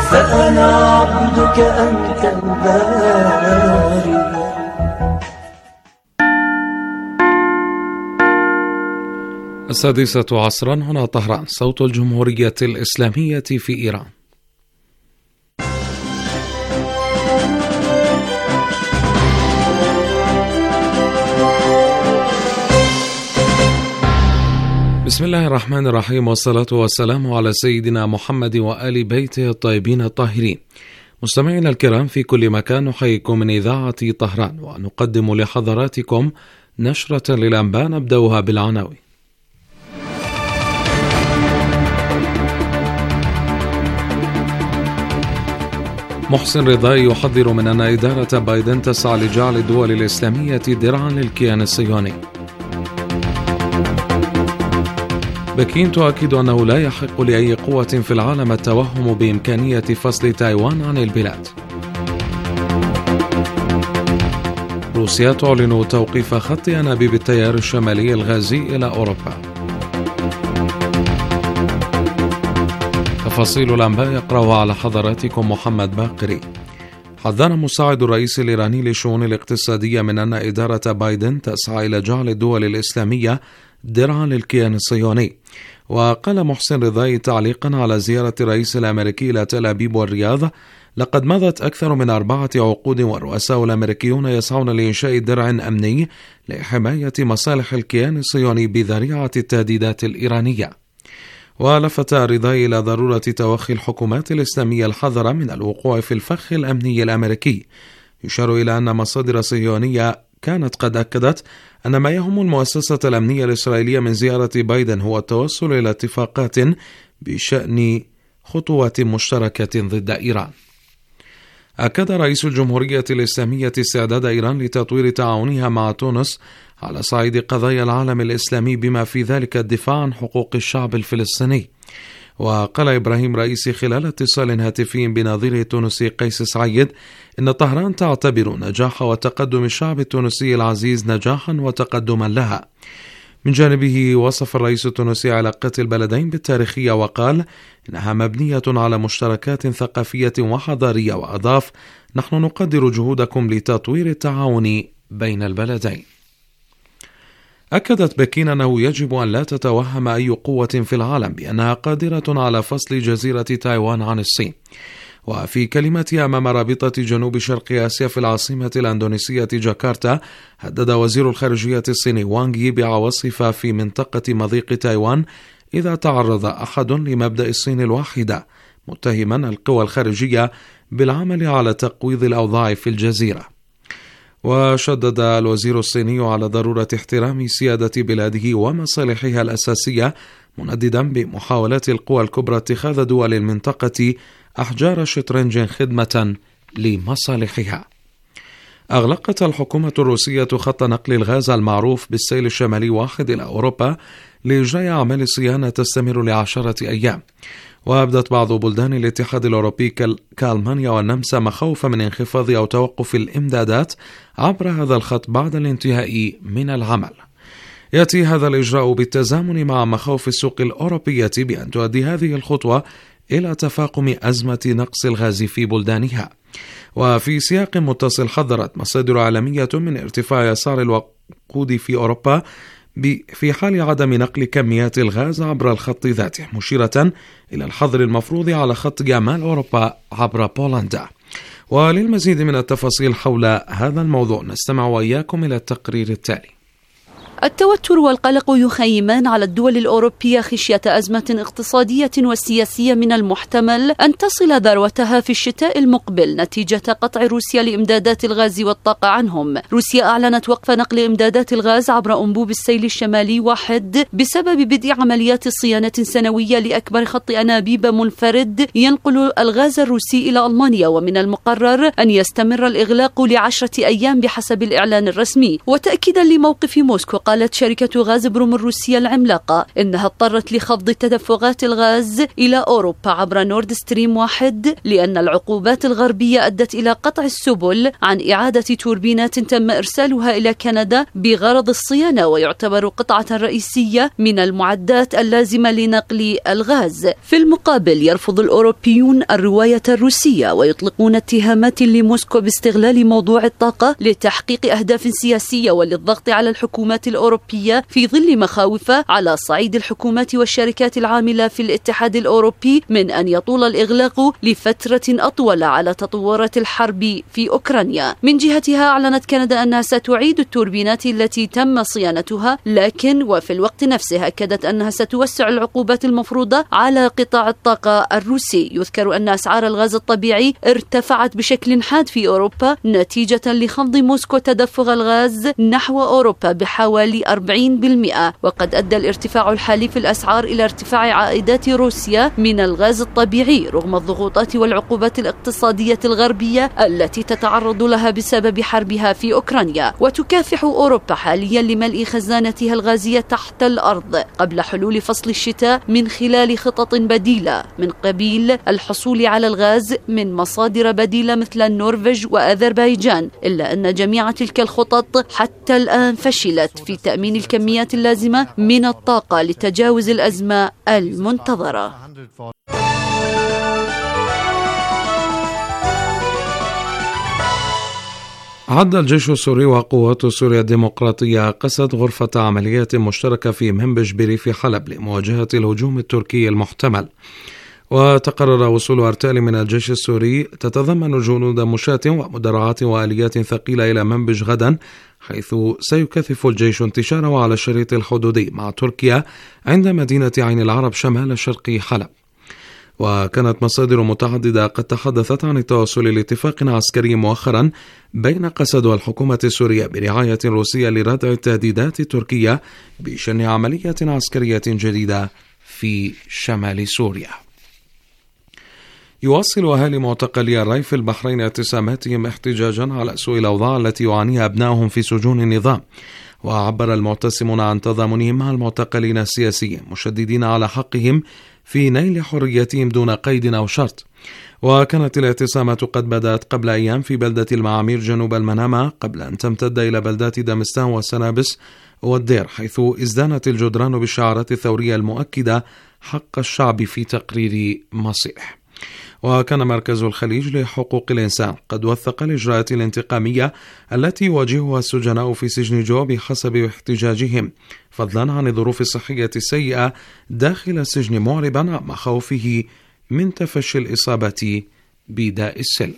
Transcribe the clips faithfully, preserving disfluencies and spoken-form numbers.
فأنا عبدك أنت الباري. السادسة عصرا، هنا طهران، صوت الجمهورية الإسلامية في إيران. بسم الله الرحمن الرحيم، والصلاة والسلام على سيدنا محمد وآل بيته الطيبين الطاهرين. مستمعينا الكرام في كل مكان، نحييكم من إذاعة طهران ونقدم لحضراتكم نشرة للأنباء نبدأها بالعناوين. محسن رضاي يحذر من أن إدارة بايدن تسعى لجعل الدول الإسلامية درعا للكيان الصهيوني. بكين تؤكد أنه لا يحق لأي قوة في العالم التوهم بإمكانية فصل تايوان عن البلاد. روسيا تعلن توقيف خط أنابيب التيار الشمالي الغازي إلى أوروبا. تفاصيل الأنباء يقرأها على حضراتكم محمد باقري. حذر مساعد الرئيس الإيراني للشؤون الاقتصادية من أن إدارة بايدن تسعى إلى جعل الدول الإسلامية درعا للكيان الصهيوني. وقال محسن رضاي تعليقا على زيارة الرئيس الأمريكي إلى تل أبيب والرياض: لقد مضت أكثر من أربعة عقود والرؤساء الأمريكيون يسعون لإنشاء درع أمني لحماية مصالح الكيان الصهيوني بذريعة التهديدات الإيرانية. ولفت رضاي إلى ضرورة توخي الحكومات الإسلامية الحذرة من الوقوع في الفخ الأمني الأمريكي. يشار إلى أن مصادر صهيونية كانت قد أكدت أن ما يهم المؤسسة الأمنية الإسرائيلية من زيارة بايدن هو التوصل إلى اتفاقات بشأن خطوات مشتركة ضد إيران. أكد رئيس الجمهورية الإسلامية استعداد إيران لتطوير تعاونها مع تونس على صعيد قضايا العالم الإسلامي بما في ذلك الدفاع عن حقوق الشعب الفلسطيني. وقال إبراهيم رئيسي خلال اتصال هاتفي بنظيره التونسي قيس سعيد إن طهران تعتبر نجاح وتقدم الشعب التونسي العزيز نجاحا وتقدما لها. من جانبه وصف الرئيس التونسي علاقات البلدين بالتاريخية وقال إنها مبنية على مشتركات ثقافية وحضارية، وأضاف: نحن نقدر جهودكم لتطوير التعاون بين البلدين. أكدت بكين أنه يجب أن لا تتوهم أي قوة في العالم بأنها قادرة على فصل جزيرة تايوان عن الصين. وفي كلمتها أمام رابطة جنوب شرق آسيا في العاصمة الأندونيسية جاكرتا، هدد وزير الخارجية الصيني وانغ يي بعواصف في منطقة مضيق تايوان إذا تعرض أحد لمبدأ الصين الواحدة، متهما القوى الخارجية بالعمل على تقويض الأوضاع في الجزيرة. وشدد الوزير الصيني على ضرورة احترام سيادة بلاده ومصالحها الأساسية، منددا بمحاولات القوى الكبرى اتخاذ دول المنطقة أحجار شطرنج خدمة لمصالحها. أغلقت الحكومة الروسية خط نقل الغاز المعروف بالسيل الشمالي واحد إلى أوروبا لإجراء أعمال صيانة تستمر لعشرة أيام. وأبدت بعض بلدان الاتحاد الأوروبي كألمانيا والنمسا مخاوف من انخفاض أو توقف الإمدادات عبر هذا الخط بعد الانتهاء من العمل. يأتي هذا الإجراء بالتزامن مع مخاوف السوق الأوروبية بأن تؤدي هذه الخطوة إلى تفاقم أزمة نقص الغاز في بلدانها. وفي سياق متصل، حذرت مصادر عالمية من ارتفاع أسعار الوقود في أوروبا في حال عدم نقل كميات الغاز عبر الخط ذاته، مشيرة إلى الحظر المفروض على خط جمال أوروبا عبر بولندا. وللمزيد من التفاصيل حول هذا الموضوع نستمع وإياكم إلى التقرير التالي. التوتر والقلق يخيمان على الدول الأوروبية خشية أزمة اقتصادية وسياسية من المحتمل أن تصل ذروتها في الشتاء المقبل نتيجة قطع روسيا لإمدادات الغاز والطاقة عنهم. روسيا أعلنت وقف نقل إمدادات الغاز عبر أنبوب السيل الشمالي واحد بسبب بدء عمليات صيانة سنوية لأكبر خط أنابيب منفرد ينقل الغاز الروسي إلى ألمانيا، ومن المقرر أن يستمر الإغلاق لعشرة أيام بحسب الإعلان الرسمي. وتأكيدا لموقف موسكو وقالت شركة غاز بروم الروسية العملاقة إنها اضطرت لخفض تدفقات الغاز إلى أوروبا عبر نورد ستريم واحد لأن العقوبات الغربية أدت إلى قطع السبل عن إعادة توربينات تم إرسالها إلى كندا بغرض الصيانة، ويعتبر قطعة رئيسية من المعدات اللازمة لنقل الغاز. في المقابل يرفض الأوروبيون الرواية الروسية ويطلقون اتهامات لموسكو باستغلال موضوع الطاقة لتحقيق أهداف سياسية وللضغط على الحكومات الأوروبية في ظل مخاوف على صعيد الحكومات والشركات العاملة في الاتحاد الأوروبي من أن يطول الإغلاق لفترة أطول على تطورات الحرب في أوكرانيا. من جهتها أعلنت كندا أنها ستعيد التوربينات التي تم صيانتها، لكن وفي الوقت نفسه أكدت أنها ستوسع العقوبات المفروضة على قطاع الطاقة الروسي. يذكر أن أسعار الغاز الطبيعي ارتفعت بشكل حاد في أوروبا نتيجة لخفض موسكو تدفق الغاز نحو أوروبا بحوالي أربعين بالمئة، وقد أدى الارتفاع الحالي في الأسعار إلى ارتفاع عائدات روسيا من الغاز الطبيعي رغم الضغوطات والعقوبات الاقتصادية الغربية التي تتعرض لها بسبب حربها في أوكرانيا. وتكافح أوروبا حاليا لملء خزانتها الغازية تحت الأرض قبل حلول فصل الشتاء من خلال خطط بديلة من قبيل الحصول على الغاز من مصادر بديلة مثل النرويج وأذربيجان، إلا أن جميع تلك الخطط حتى الآن فشلت في تأمين الكميات اللازمة من الطاقة لتجاوز الأزمة المنتظرة. عد الجيش السوري وقوات سوريا الديمقراطية قصد غرفة عمليات مشتركة في منبج بريف حلب لمواجهة الهجوم التركي المحتمل. وتقرر وصول أرتال من الجيش السوري تتضمن جنود مشاة ومدرعات وآليات ثقيلة إلى منبج غدا، حيث سيكثف الجيش انتشاره على الشريط الحدودي مع تركيا عند مدينة عين العرب شمال شرق حلب. وكانت مصادر متعددة قد تحدثت عن التوصل لاتفاق عسكري مؤخرا بين قسد والحكومة السورية برعاية روسية لردع التهديدات التركية بشن عملية عسكرية جديدة في شمال سوريا. يواصل أهالي معتقلي الري في البحرين اعتصاماتهم احتجاجا على سوء الأوضاع التي يعانيها أبنائهم في سجون النظام. وعبر المعتصمون عن تضامنهم مع المعتقلين السياسيين مشددين على حقهم في نيل حريتهم دون قيد أو شرط. وكانت الاعتصامات قد بدأت قبل أيام في بلدة المعامير جنوب المنامة قبل أن تمتد إلى بلدات دمستان وسنابس والدير، حيث ازدانت الجدران بالشعارات الثورية المؤكدة حق الشعب في تقرير مصيره. وكان مركز الخليج لحقوق الإنسان قد وثق الإجراءات الانتقامية التي يواجهها السجناء في سجن جو بحسب احتجاجهم، فضلا عن الظروف الصحية السيئة داخل السجن، معربا عن مخاوفه من تفشي الإصابة بداء السل.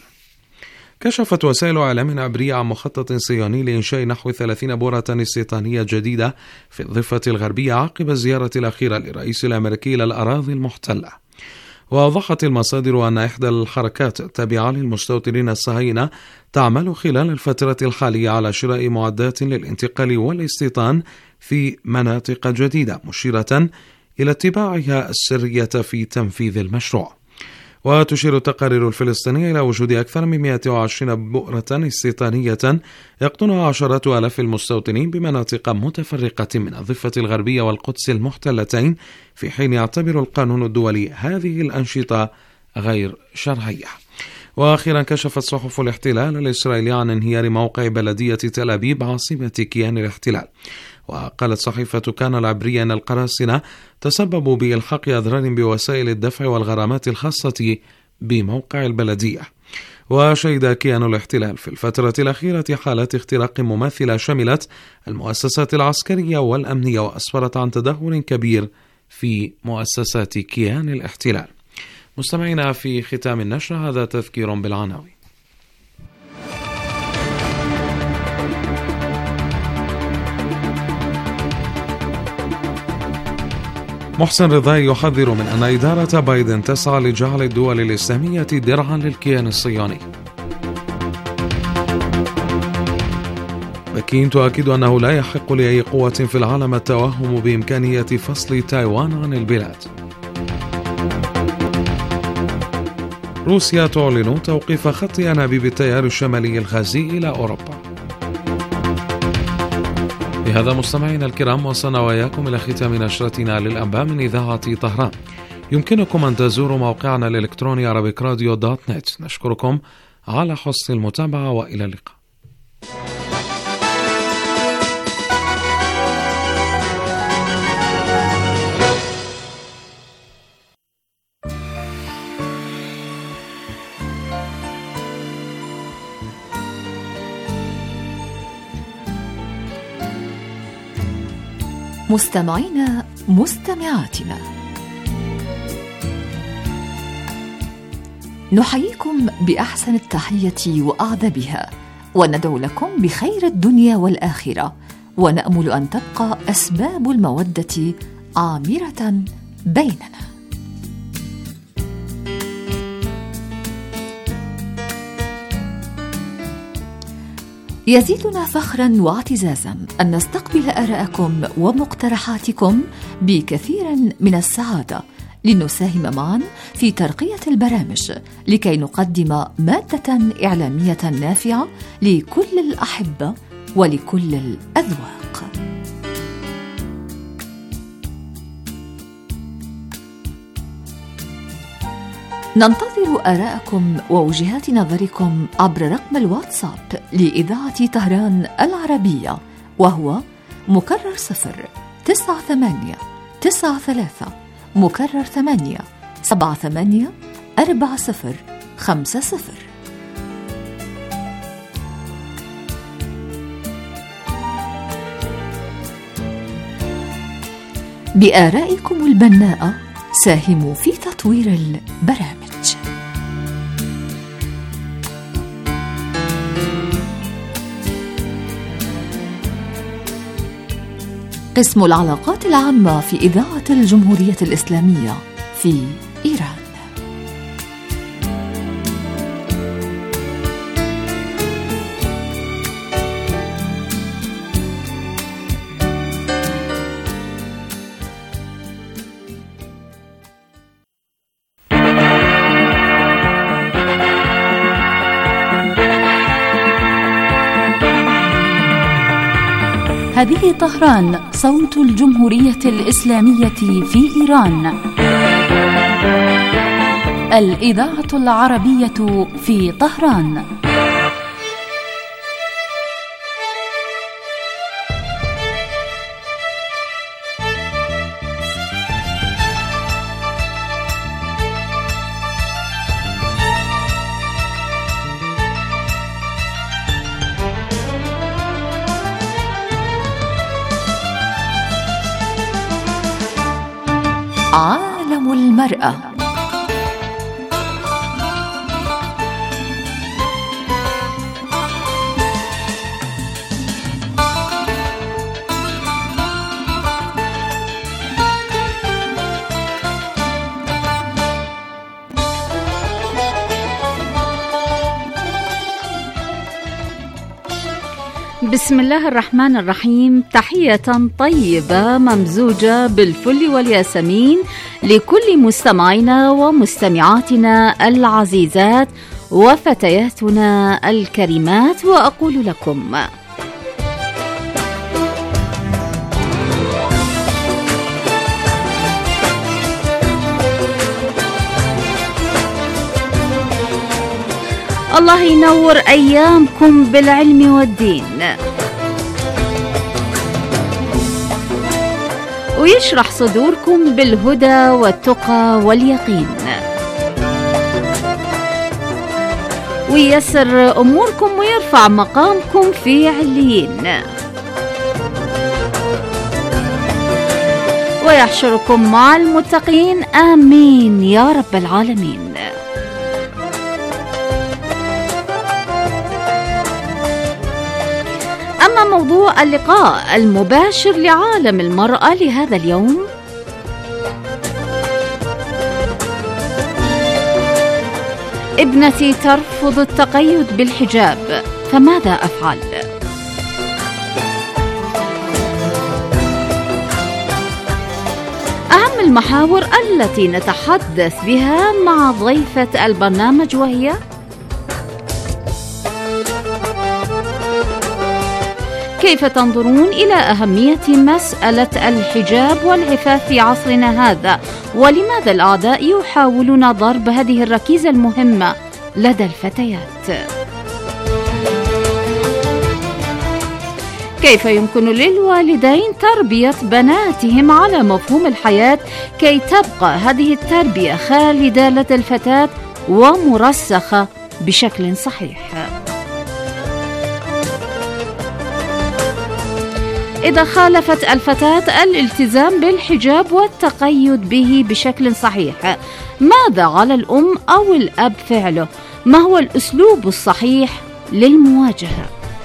كشفت وسائل إعلام عبرية عن مخطط صهيوني لإنشاء نحو ثلاثين بورة استيطانية جديدة في الضفة الغربية عقب الزيارة الأخيرة للرئيس الأمريكي إلى الأراضي المحتلة. وأوضحت المصادر أن إحدى الحركات التابعة للمستوطنين الصهاينة تعمل خلال الفترة الحالية على شراء معدات للانتقال والاستيطان في مناطق جديدة، مشيرة إلى اتباعها السرية في تنفيذ المشروع. وتشير التقارير الفلسطينية إلى وجود أكثر من مئة وعشرين بؤرة استيطانية يقطنها عشرات آلاف المستوطنين بمناطق متفرقة من الضفة الغربية والقدس المحتلتين، في حين يعتبر القانون الدولي هذه الأنشطة غير شرعية. وأخيرا كشفت صحف الاحتلال الإسرائيلي عن انهيار موقع بلدية تل أبيب عاصمة كيان الاحتلال. وقالت صحيفة كان العبرية أن القراصنة تسببوا بإلحاق أضرار بوسائل الدفع والغرامات الخاصة بموقع البلدية. وشهد كيان الاحتلال في الفترة الأخيرة حالات اختراق مماثلة شملت المؤسسات العسكرية والأمنية، وأسفرت عن تدهور كبير في مؤسسات كيان الاحتلال. مستمعينا، في ختام النشر هذا تذكير بالعناوين. محسن رضاي يحذر من أن إدارة بايدن تسعى لجعل الدول الإسلامية درعا للكيان الصهيوني. بكين تؤكد أنه لا يحق لأي قوة في العالم التوهم بإمكانية فصل تايوان عن البلاد. روسيا تعلن توقيف خط أنابيب التيار الشمالي الغازي إلى أوروبا. بهذا مستمعينا الكرام وصلنا وإياكم إلى ختام نشرتنا للأنباء من إذاعة طهران. يمكنكم أن تزوروا موقعنا الإلكتروني عربيك راديو دوت نت. نشكركم على حسن المتابعة وإلى اللقاء. مستمعينا مستمعاتنا، نحييكم بأحسن التحية وأعذبها، وندعو لكم بخير الدنيا والآخرة، ونأمل أن تبقى أسباب المودة عامرة بيننا. يزيدنا فخرا واعتزازا أن نستقبل آراءكم ومقترحاتكم بكثير من السعادة، لنساهم معا في ترقية البرامج لكي نقدم مادة إعلامية نافعة لكل الأحبة ولكل الأذواق. ننتظر آراءكم ووجهات نظركم عبر رقم الواتساب لإذاعة طهران العربية، وهو مكرر صفر تسعة ثمانية تسعة ثلاثة مكرر ثمانية سبعة ثمانية أربعة صفر خمسة صفر. بآرائكم البناءة ساهموا في تطوير البرامج. قسم العلاقات العامة في إذاعة الجمهورية الإسلامية في إيران. هذه طهران، صوت الجمهورية الإسلامية في إيران، الإذاعة العربية في طهران. عالم المرأة. بسم الله الرحمن الرحيم. تحية طيبة ممزوجة بالفل والياسمين لكل مستمعينا ومستمعاتنا العزيزات وفتياتنا الكريمات، وأقول لكم الله ينور أيامكم بالعلم والدين، ويشرح صدوركم بالهدى والتقى واليقين، وييسر أموركم ويرفع مقامكم في عليين، ويحشركم مع المتقين. آمين يا رب العالمين. أما موضوع اللقاء المباشر لعالم المرأة لهذا اليوم، ابنتي ترفض التقيد بالحجاب، فماذا أفعل؟ أهم المحاور التي نتحدث بها مع ضيفة البرنامج، وهي كيف تنظرون إلى أهمية مسألة الحجاب والعفاف في عصرنا هذا؟ ولماذا الأعداء يحاولون ضرب هذه الركيزة المهمة لدى الفتيات؟ كيف يمكن للوالدين تربية بناتهم على مفهوم الحياة كي تبقى هذه التربية خالدة لدى الفتاة ومرسخة بشكل صحيح؟ إذا خالفت الفتاة الالتزام بالحجاب والتقيد به بشكل صحيح، ماذا على الأم أو الأب فعله؟ ما هو الأسلوب الصحيح للمواجهة؟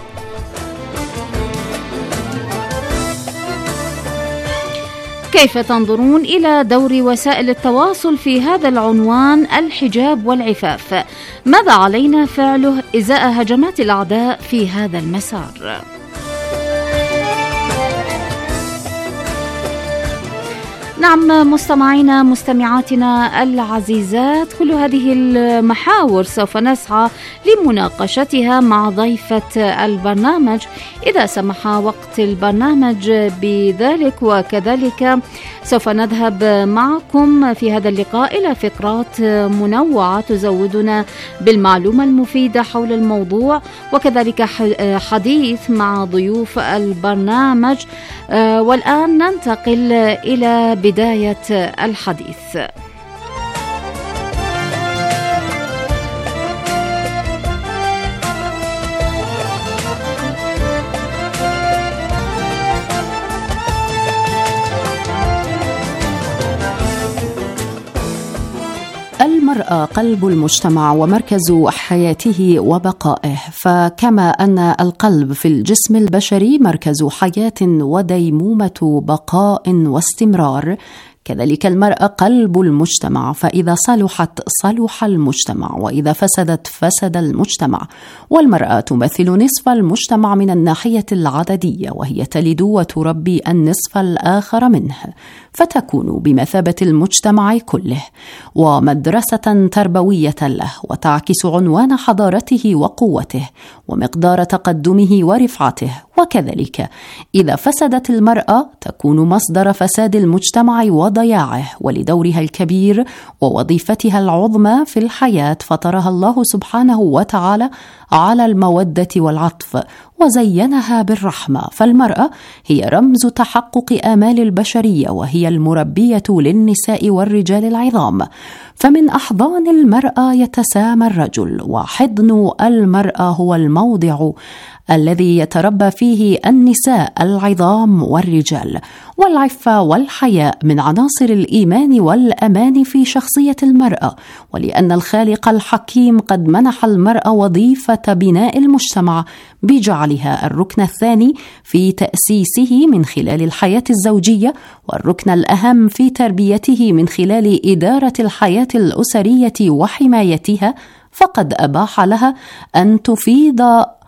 كيف تنظرون إلى دور وسائل التواصل في هذا العنوان الحجاب والعفاف؟ ماذا علينا فعله إزاء هجمات الأعداء في هذا المسار؟ نعم مستمعينا مستمعاتنا العزيزات، كل هذه المحاور سوف نسعى لمناقشتها مع ضيفة البرنامج إذا سمح وقت البرنامج بذلك، وكذلك سوف نذهب معكم في هذا اللقاء إلى فقرات منوعة تزودنا بالمعلومة المفيدة حول الموضوع، وكذلك حديث مع ضيوف البرنامج. والآن ننتقل إلى بداية الحديث. المرأة قلب المجتمع ومركز حياته وبقائه، فكما أن القلب في الجسم البشري مركز حياة وديمومة بقاء واستمرار، كذلك المرأة قلب المجتمع، فإذا صلحت صلح المجتمع، وإذا فسدت فسد المجتمع. والمرأة تمثل نصف المجتمع من الناحية العددية، وهي تلد وتربي النصف الآخر منه، فتكون بمثابة المجتمع كله ومدرسة تربوية له، وتعكس عنوان حضارته وقوته ومقدار تقدمه ورفعته. وكذلك إذا فسدت المرأة تكون مصدر فساد المجتمع وضياعه، ولدورها الكبير ووظيفتها العظمى في الحياة فطرها الله سبحانه وتعالى على المودة والعطف، وزينها بالرحمة. فالمرأة هي رمز تحقق آمال البشرية، وهي المربية للنساء والرجال العظام. فمن أحضان المرأة يتسامى الرجل، وحضن المرأة هو الموضع الذي يتربى فيه النساء العظام والرجال. والعفة والحياء من عناصر الإيمان والأمان في شخصية المرأة، ولأن الخالق الحكيم قد منح المرأة وظيفة بناء المجتمع بجعلها الركن الثاني في تأسيسه من خلال الحياة الزوجية، والركن الأهم في تربيته من خلال إدارة الحياة الأسرية وحمايتها، فقد أباح لها أن تفيض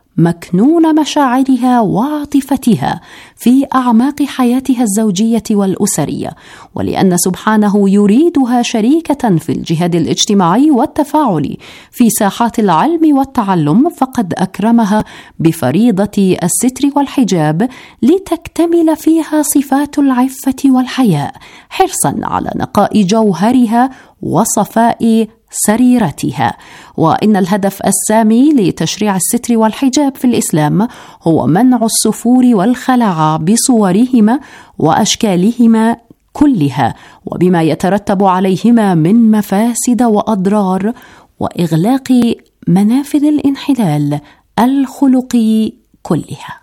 مكنون مشاعرها وعاطفتها في أعماق حياتها الزوجية والأسرية. ولأن سبحانه يريدها شريكة في الجهاد الاجتماعي والتفاعل في ساحات العلم والتعلم، فقد أكرمها بفريضة الستر والحجاب لتكتمل فيها صفات العفة والحياء، حرصا على نقاء جوهرها وصفاء سريرتها. وإن الهدف السامي لتشريع الستر والحجاب في الإسلام هو منع السفور والخلع بصورهما وأشكالهما كلها، وبما يترتب عليهما من مفاسد وأضرار، وإغلاق منافذ الانحلال الخلقي كلها.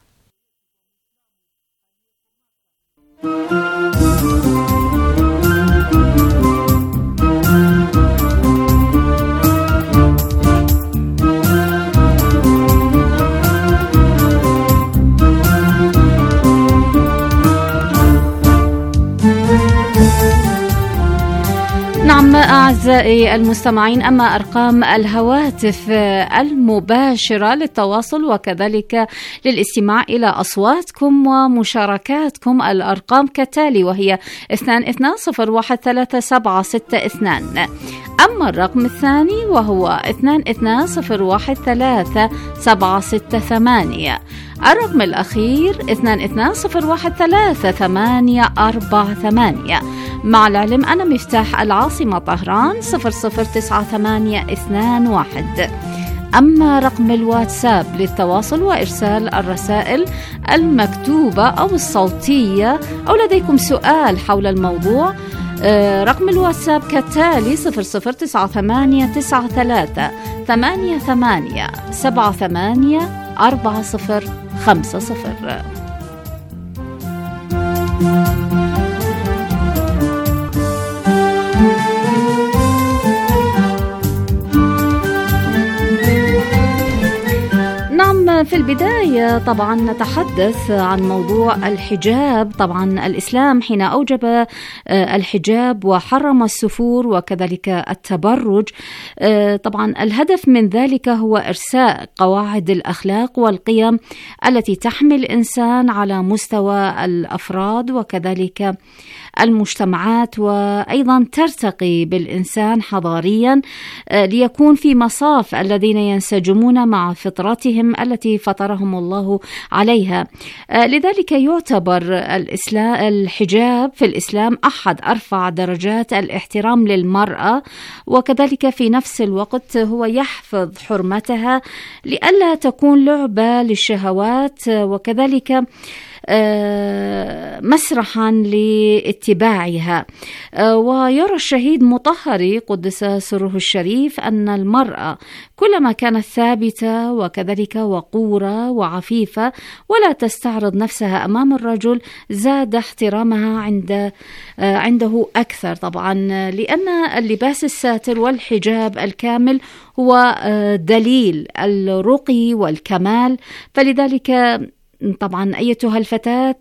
نعم أعزائي المستمعين، أما أرقام الهواتف المباشرة للتواصل وكذلك للاستماع إلى أصواتكم ومشاركاتكم الأرقام كالتالي، وهي اثنان اثنان صفر واحد ثلاثة سبعة ستة اثنان. أما الرقم الثاني وهو اثنان اثنان صفر واحد ثلاثة سبعة ستة ثمانية. الرقم الأخير اثنان اثنان صفر واحد ثلاثة ثمانية أربعة ثمانية. مع العلم أنا مفتاح العاصمة طهران صفر صفر تسعة ثمانية اثنان واحد. أما رقم الواتساب للتواصل وإرسال الرسائل المكتوبة أو الصوتية أو لديكم سؤال حول الموضوع، رقم الواتساب كالتالي صفر صفر تسعة ثمانية تسعة ثلاثة ثمانية ثمانية سبعة ثمانية أربعة صفر خمسة صفر. نعم، في البداية طبعا نتحدث عن موضوع الحجاب. طبعا الإسلام حين أوجب الحجاب وحرم السفور وكذلك التبرج، طبعا الهدف من ذلك هو إرساء قواعد الأخلاق والقيم التي تحمل الإنسان على مستوى الأفراد وكذلك المجتمعات، وأيضا ترتقي بالإنسان حضاريا ليكون في مصاف الذين ينسجمون مع فطرتهم التي فطرهم الله عليها. لذلك يعتبر الإسلام الحجاب في الإسلام أحد أرفع درجات الاحترام للمرأة، وكذلك في نفس الوقت هو يحفظ حرمتها لئلا تكون لعبة للشهوات، وكذلك مسرحا لاتباعها. ويرى الشهيد مطهري قدس سره الشريف أن المرأة كلما كانت ثابتة وكذلك وقورة وعفيفة ولا تستعرض نفسها أمام الرجل زاد احترامها عند عنده أكثر، طبعا لأن اللباس الساتر والحجاب الكامل هو دليل الرقي والكمال. فلذلك طبعا أيتها الفتاة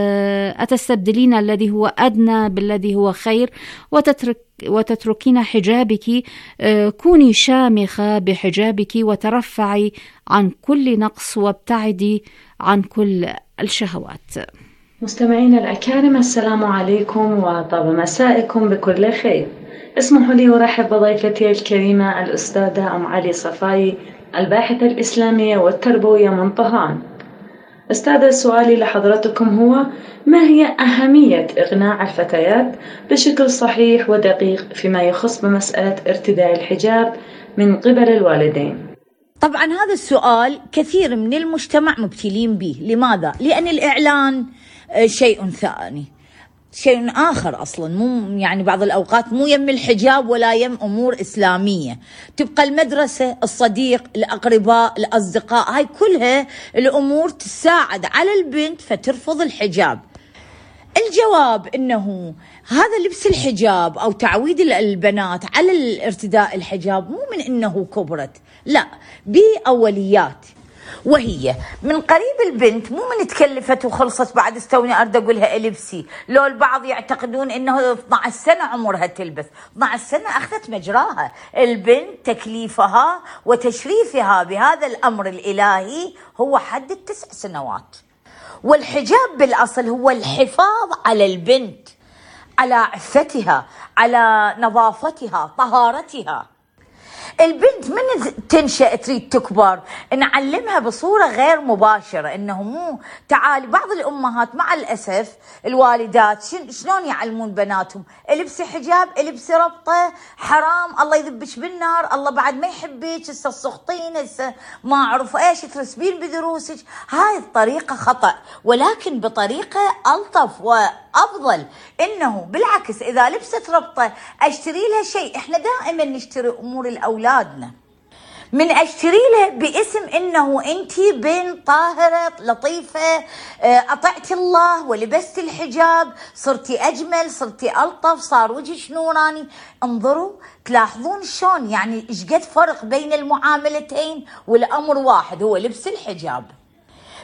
أتستبدلين الذي هو أدنى بالذي هو خير وتترك وتتركين حجابك، كوني شامخة بحجابك وترفعي عن كل نقص وابتعدي عن كل الشهوات. مستمعين الأكارم، السلام عليكم وطاب مسائكم بكل خير. اسمحوا لي أرحب بضيفتي الكريمة الأستاذة أم علي صفاي، الباحثة الإسلامية والتربوية من طهران. أستاذ، سؤالي لحضرتكم هو: ما هي أهمية إقناع الفتيات بشكل صحيح ودقيق فيما يخص بمسألة ارتداء الحجاب من قبل الوالدين؟ طبعا هذا السؤال كثير من المجتمع مبتلين به. لماذا؟ لأن الإعلان شيء ثاني، شيء آخر أصلا، مو يعني بعض الأوقات مو يم الحجاب ولا يم أمور إسلامية، تبقى المدرسة، الصديق، الأقرباء، الأصدقاء، هاي كلها الأمور تساعد على البنت فترفض الحجاب. الجواب إنه هذا لبس الحجاب أو تعويد البنات على الارتداء الحجاب مو من إنه كبرت، لا، بأوليات، وهي من قريب البنت مو من تكلفت وخلصت بعد استوني أرد أقولها ألبسي. لو البعض يعتقدون إنه اثنتي عشرة سنة عمرها تلبس، اثنتي عشرة سنة أخذت مجراها. البنت تكليفها وتشريفها بهذا الأمر الإلهي هو حد التسع سنوات. والحجاب بالأصل هو الحفاظ على البنت، على عفتها، على نظافتها، طهارتها. البنت من تنشأ تريد تكبر نعلمها بصورة غير مباشرة، إنه مو تعالي. بعض الأمهات مع الأسف الوالدات شلون يعلمون بناتهم؟ البسي حجاب، البسي ربطة، حرام، الله يذبش بالنار، الله بعد ما يحبك، هسه السخطين، هسه ما أعرف إيش ترسبين بدروسك. هاي الطريقة خطأ، ولكن بطريقة ألطف وأفضل، إنه بالعكس إذا لبست ربطة أشتري لها شيء. إحنا دائما نشتري أمور الأولادنا، من أشتري له باسم إنه أنتي بنت طاهرة لطيفة، أطعتي الله ولبست الحجاب، صرتي أجمل، صرتي ألطف، صار وجهك نوراني. انظروا تلاحظون شلون يعني إيش قد فرق بين المعاملتين، والأمر واحد هو لبس الحجاب.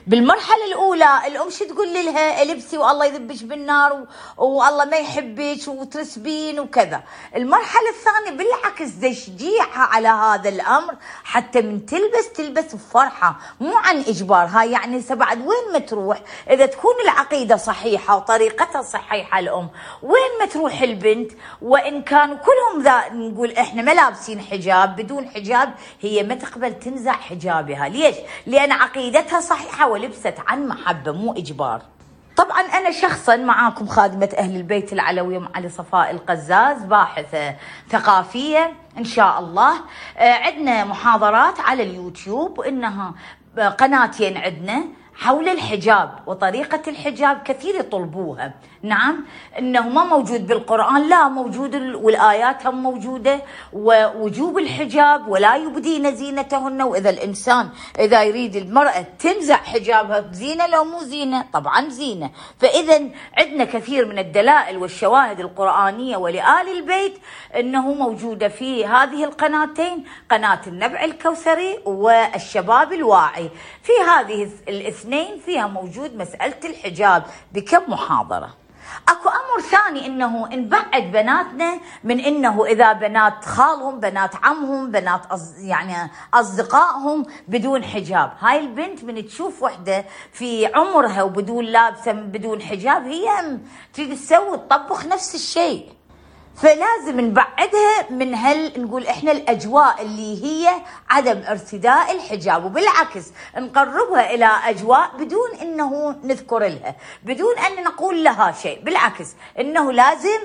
بالمرحلة الأولى الأم شو تقول لها؟ البسي والله يذبش بالنار و... والله ما يحبك وترسبين وكذا. المرحلة الثانية بالعكس تشجيعها على هذا الأمر، حتى من تلبس تلبس بفرحة مو عن إجبار. هاي يعني بعد وين ما تروح إذا تكون العقيدة صحيحة وطريقتها صحيحة الأم، وين ما تروح البنت وإن كانوا كلهم ذا نقول إحنا ما لابسين حجاب، بدون حجاب هي ما تقبل تنزع حجابها. ليش؟ لأن عقيدتها صحيحة ولبست عن محبة مو إجبار. طبعا أنا شخصا معاكم خادمة أهل البيت العلوية أم علي صفاء القزاز، باحثة ثقافية إن شاء الله. عندنا محاضرات على اليوتيوب، وإنها قناتين عندنا حول الحجاب وطريقة الحجاب كثير يطلبوها. نعم إنه ما موجود بالقرآن، لا موجود والآيات هم موجودة، ووجوب الحجاب ولا يبدين زينتهن. وإذا الإنسان إذا يريد المرأة تنزع حجابها زينة لو مو زينة؟ طبعا زينة. فإذا عندنا كثير من الدلائل والشواهد القرآنية ولآل البيت إنه موجودة في هذه القناتين، قناة النبع الكوثري والشباب الواعي. في هذه الاثنين فيها موجود مسألة الحجاب بكم محاضرة. اكو امر ثاني انه نبعد بناتنا من انه اذا بنات خالهم، بنات عمهم، بنات أص... يعني اصدقائهم بدون حجاب. هاي البنت من تشوف وحده في عمرها وبدون لابسه بدون حجاب هي تريد تسوي تطبخ نفس الشيء. فلازم نبعدها من هل نقول احنا الاجواء اللي هي عدم ارتداء الحجاب، وبالعكس نقربها الى اجواء بدون انه نذكر لها، بدون ان نقول لها شيء. بالعكس انه لازم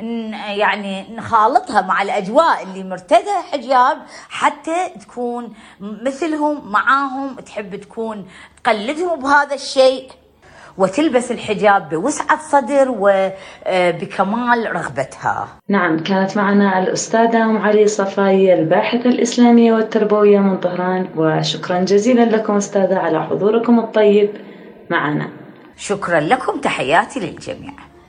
يعني نخالطها مع الاجواء اللي مرتدى حجاب حتى تكون مثلهم معاهم، تحب تكون تقلدهم بهذا الشيء، وتلبس الحجاب بوسعة صدر وبكمال رغبتها. نعم، كانت معنا الأستاذة أم علي صفاي الباحثة الإسلامية والتربوية من طهران، وشكرا جزيلا لكم أستاذة على حضوركم الطيب معنا. شكرا لكم، تحياتي للجميع.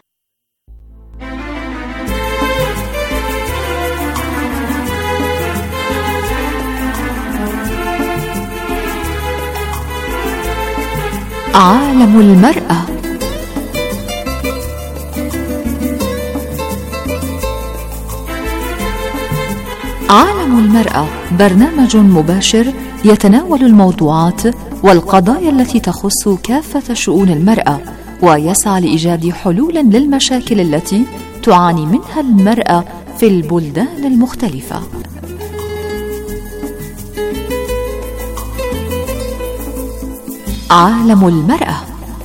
عالم المرأة. عالم المرأة برنامج مباشر يتناول الموضوعات والقضايا التي تخص كافة شؤون المرأة، ويسعى لإيجاد حلول للمشاكل التي تعاني منها المرأة في البلدان المختلفة. عالم المرأة.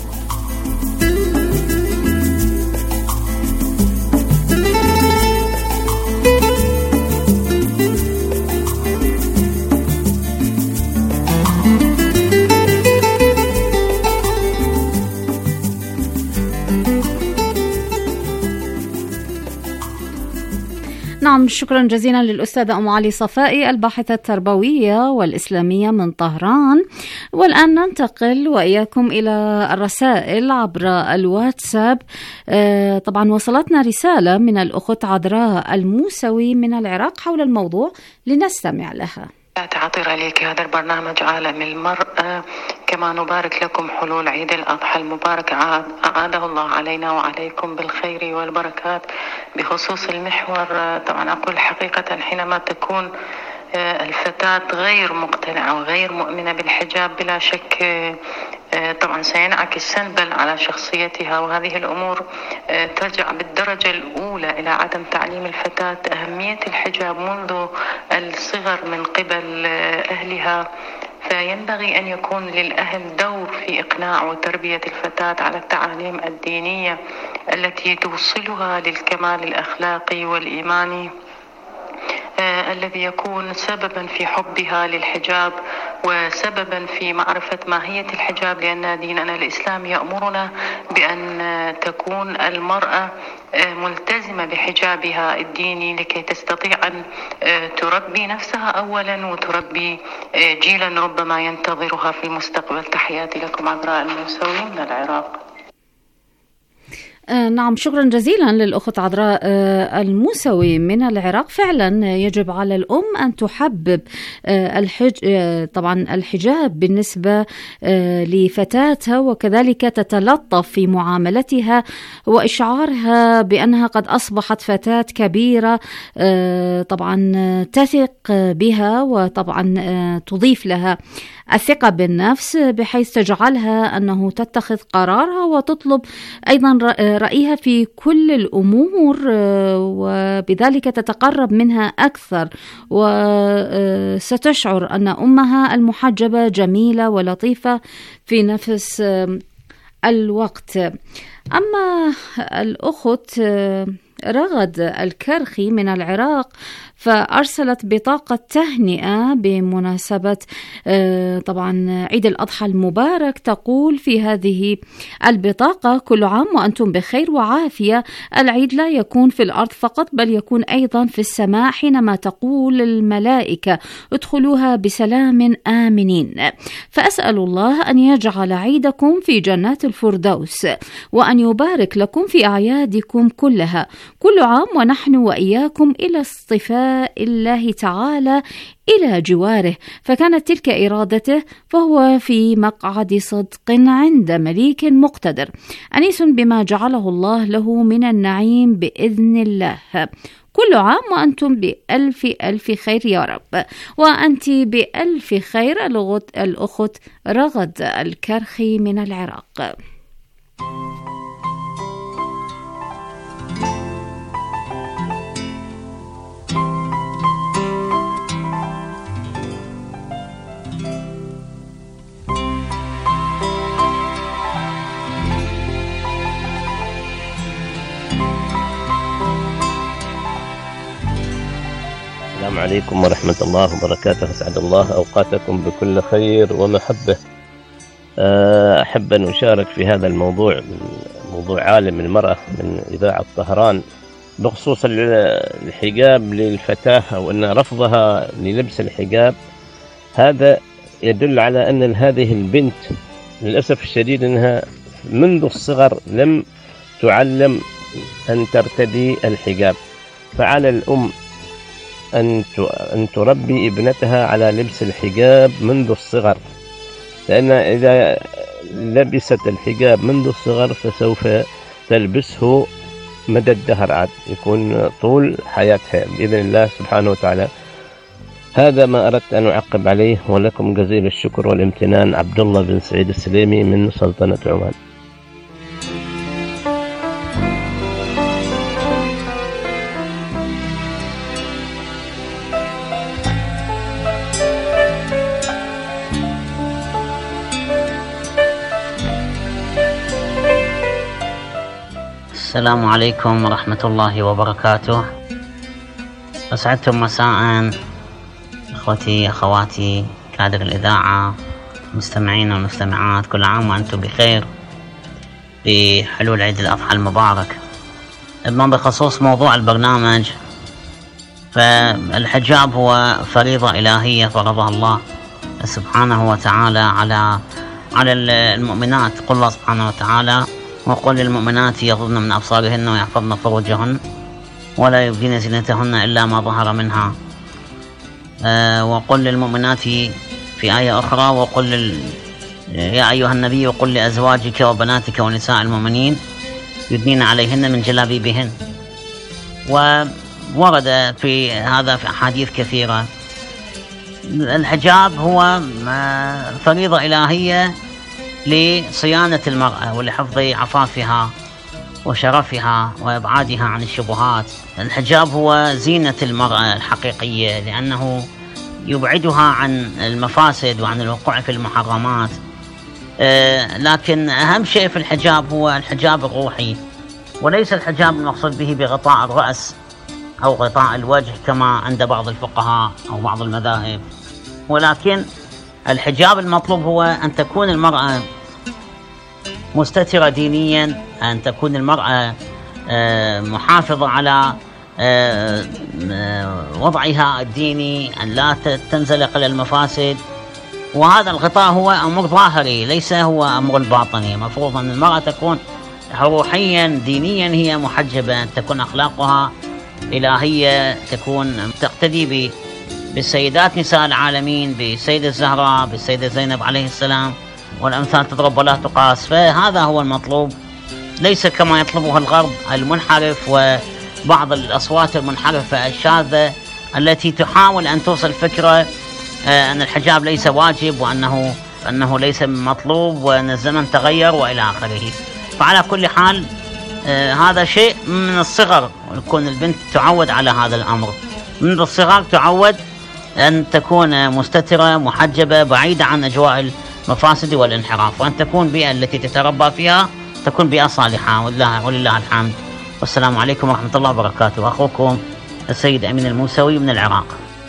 نعم، شكرا جزيلا للأستاذة أم علي صفائي الباحثة التربوية والإسلامية من طهران. والآن ننتقل وإياكم إلى الرسائل عبر الواتساب. آه طبعا وصلتنا رسالة من الأخت عذراء الموسوي من العراق حول الموضوع، لنستمع لها. عطيرة لك هذا البرنامج عالم المرأة، كما نبارك لكم حلول عيد الأضحى المبارك، أعاده الله علينا وعليكم بالخير والبركات. بخصوص المحور طبعا أقول حقيقة حينما تكون الفتاة غير مقتنعة وغير مؤمنة بالحجاب بلا شك طبعا سينعكس سلبا على شخصيتها، وهذه الأمور ترجع بالدرجة الأولى إلى عدم تعليم الفتاة أهمية الحجاب منذ الصغر من قبل أهلها. فينبغي أن يكون للأهل دور في إقناع وتربية الفتاة على التعاليم الدينية التي توصلها للكمال الأخلاقي والإيماني آه الذي يكون سببا في حبها للحجاب وسببا في معرفة ماهية الحجاب، لأن ديننا الإسلامي يأمرنا بأن تكون المرأة آه ملتزمة بحجابها الديني لكي تستطيع أن آه تربي نفسها أولا وتربي آه جيلا ربما ينتظرها في المستقبل. تحياتي لكم عذراء الموسوي من العراق. نعم، شكرا جزيلا للأخت عذراء الموسوي من العراق. فعلا يجب على الأم أن تحبب الحج طبعا الحجاب بالنسبة لفتاتها، وكذلك تتلطف في معاملتها وإشعارها بأنها قد أصبحت فتاة كبيرة طبعا تثق بها، وطبعا تضيف لها الثقة بالنفس بحيث تجعلها أنه تتخذ قرارها وتطلب أيضا رأيها في كل الأمور، وبذلك تتقرب منها أكثر، وستشعر أن أمها المحجبة جميلة ولطيفة في نفس الوقت. أما الأخت رغد الكرخي من العراق فأرسلت بطاقة تهنئة بمناسبة طبعا عيد الأضحى المبارك. تقول في هذه البطاقة: كل عام وأنتم بخير وعافية. العيد لا يكون في الأرض فقط بل يكون أيضا في السماء، حينما تقول الملائكة ادخلوها بسلام آمنين. فأسأل الله أن يجعل عيدكم في جنات الفردوس، وأن يبارك لكم في أعيادكم كلها. كل عام ونحن وإياكم إلى اصطفاء الله تعالى إلى جواره، فكانت تلك إرادته، فهو في مقعد صدق عند مليك مقتدر، أنيس بما جعله الله له من النعيم بإذن الله. كل عام وأنتم بألف ألف خير يا رب، وأنت بألف خير. الأخت رغد الكرخي من العراق. السلام عليكم ورحمة الله وبركاته. أسعد الله أوقاتكم بكل خير ومحبة. أحب أن أشارك في هذا الموضوع، موضوع عالم المرأة من إذاعة طهران، بخصوص الحجاب للفتاة أو أن رفضها للبس الحجاب. هذا يدل على أن هذه البنت للأسف الشديد أنها منذ الصغر لم تعلم أن ترتدي الحجاب. فعلى الأم أن تربي ابنتها على لبس الحجاب منذ الصغر، لأن إذا لبست الحجاب منذ الصغر فسوف تلبسه مدى الدهر، عاد يكون طول حياتها بإذن الله سبحانه وتعالى. هذا ما أردت أن أعقب عليه، ولكم جزيل الشكر والامتنان. عبد الله بن سعيد السليمي من سلطنة عمان. السلام عليكم ورحمة الله وبركاته. أسعدتم مساء أخوتي أخواتي كادر الإذاعة، مستمعين والمستمعات، كل عام وأنتم بخير بحلول عيد الأضحى المبارك. أما بخصوص موضوع البرنامج، فالحجاب هو فريضة إلهية فرضها الله سبحانه وتعالى على على المؤمنات. قل الله سبحانه وتعالى: وقل للمؤمنات يغضضن من أبصارهن ويحفظن فروجهن ولا يبدين زينتهن إلا ما ظهر منها. آه وقل للمؤمنات في آية أخرى: وقل لل... يا أيها النبي وقل لأزواجك وبناتك ونساء المؤمنين يدنين عليهن من جلابيبهن. وورد في هذا في أحاديث كثيرة. الحجاب هو فريضة إلهية لصيانة المرأة ولحفظ عفافها وشرفها وإبعادها عن الشبهات. الحجاب هو زينة المرأة الحقيقية، لأنه يبعدها عن المفاسد وعن الوقوع في المحرمات. آه لكن أهم شيء في الحجاب هو الحجاب الروحي، وليس الحجاب المقصود به بغطاء الرأس أو غطاء الوجه كما عند بعض الفقهاء أو بعض المذاهب، ولكن الحجاب المطلوب هو أن تكون المرأة مستترة دينيا، أن تكون المرأة محافظة على وضعها الديني، أن لا تنزلق إلى المفاسد. وهذا الغطاء هو أمر ظاهري ليس هو أمر باطني. مفروض أن المرأة تكون روحيا دينيا هي محجبة، تكون أخلاقها إلهية، تكون تقتدي بالسيدات نساء العالمين، بالسيدة الزهراء، بالسيدة زينب عليه السلام، والأمثال تضرب ولا تقاس. فهذا هو المطلوب، ليس كما يطلبه الغرب المنحرف وبعض الأصوات المنحرفة الشاذة التي تحاول أن توصل فكرة أن الحجاب ليس واجب، وأنه أنه ليس مطلوب، وأن الزمن تغير وإلى آخره. فعلى كل حال آه هذا شيء من الصغر، يكون البنت تعود على هذا الأمر من الصغر، تعود أن تكون مستترة محجبة بعيدة عن أجواء المفاسد والانحراف، وأن تكون بيئة التي تتربى فيها تكون بيئة صالحة، ولله, ولله الحمد. والسلام عليكم ورحمة الله وبركاته. أخوكم السيد أمين الموسوي من العراق.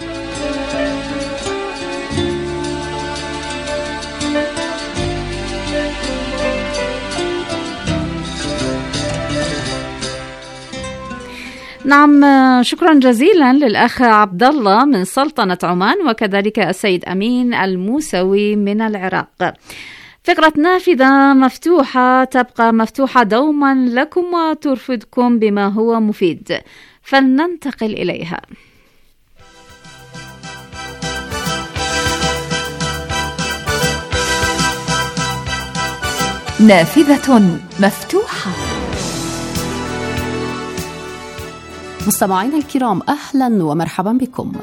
نعم، شكرا جزيلا للأخ عبد الله من سلطنة عمان، وكذلك السيد أمين الموسوي من العراق. فقرة نافذة مفتوحة تبقى مفتوحة دوما لكم وترفدكم بما هو مفيد، فلننتقل إليها. نافذة مفتوحة. مستمعينا الكرام، أهلا ومرحبا بكم.